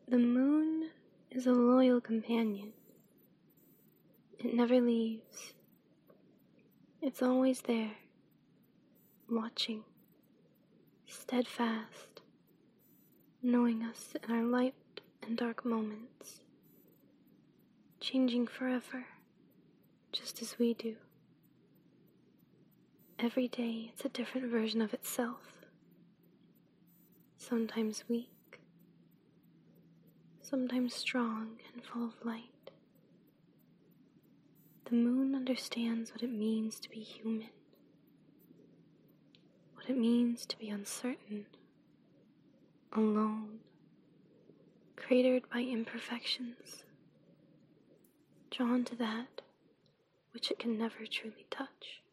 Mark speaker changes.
Speaker 1: The moon is a loyal companion. It never leaves. It's always there, watching, steadfast, knowing us in our light and dark moments, changing forever, just as we do. Every day it's a different version of itself, sometimes weak, sometimes strong and full of light. The moon understands what it means to be human, what it means to be uncertain, alone, cratered by imperfections, drawn to that which it can never truly touch.